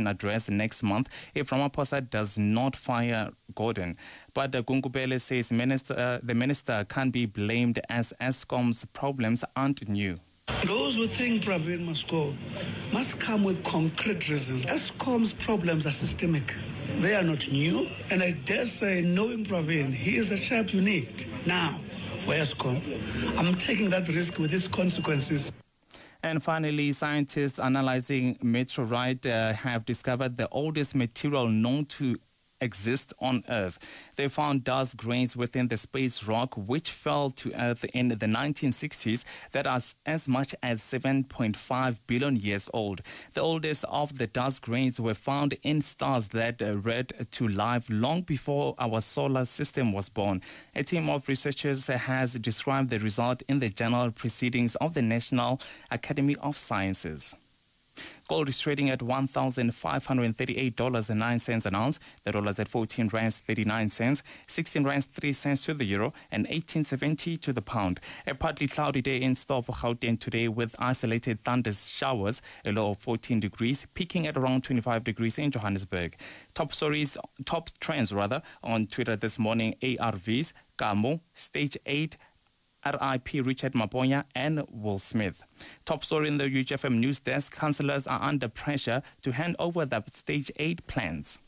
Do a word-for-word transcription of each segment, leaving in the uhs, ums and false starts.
Parliament address next month if Ramaphosa does not fire Gordon. But uh, Gungubele says minister, uh, the minister can't be blamed as Eskom's problems aren't new. Those who think Pravin must go must come with concrete reasons. Eskom's problems are systemic. They are not new. And I dare say, knowing Pravin, he is the chap you need now for Eskom. I'm taking that risk with its consequences. And finally, scientists analyzing meteorite uh, have discovered the oldest material known to exist on Earth. They found dust grains within the space rock which fell to Earth in the nineteen sixties that are as much as seven point five billion years old. The oldest of the dust grains were found in stars that uh, read to life long before our solar system was born. A team of researchers has described the result in the journal Proceedings of the National Academy of Sciences. Gold is trading at one thousand five hundred thirty-eight dollars and nine cents an ounce. The dollar is at fourteen rands thirty-nine cents, sixteen rands three cents to the euro, and eighteen seventy to the pound. A partly cloudy day in store for Gauteng today with isolated thunder showers, a low of fourteen degrees, peaking at around twenty-five degrees in Johannesburg. Top stories, top trends rather, on Twitter this morning: A R Vs, Kamo, Stage eight, R I P Richard Maponya and Will Smith. Top story in the U G F M news desk: councillors are under pressure to hand over the Stage eight plans.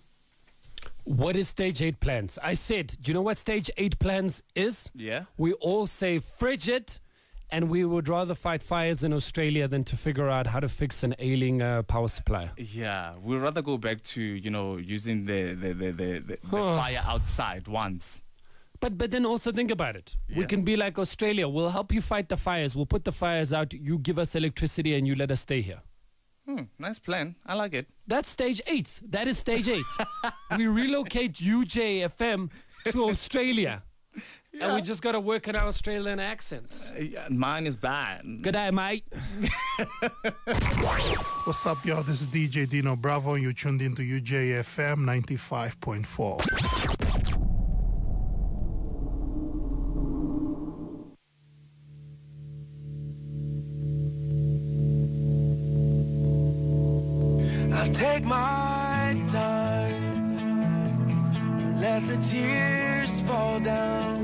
What is Stage eight plans? I said, do you know what Stage eight plans is? Yeah. We all say frigid, and we would rather fight fires in Australia than to figure out how to fix an ailing uh, power supply. Yeah, we'd rather go back to, you know, using the, the, the, the, the, the fire outside once. But but then also think about it. Yeah. We can be like Australia. We'll help you fight the fires. We'll put the fires out. You give us electricity and you let us stay here. Hmm, nice plan. I like it. That's stage eight. That is stage eight. We relocate U J F M to Australia. Yeah. And we just got to work on our Australian accents. Uh, yeah, mine is bad. Good day, mate. What's up, y'all? This is D J Dino Bravo. You tuned into U J F M ninety-five point four. Take my time, let the tears fall down.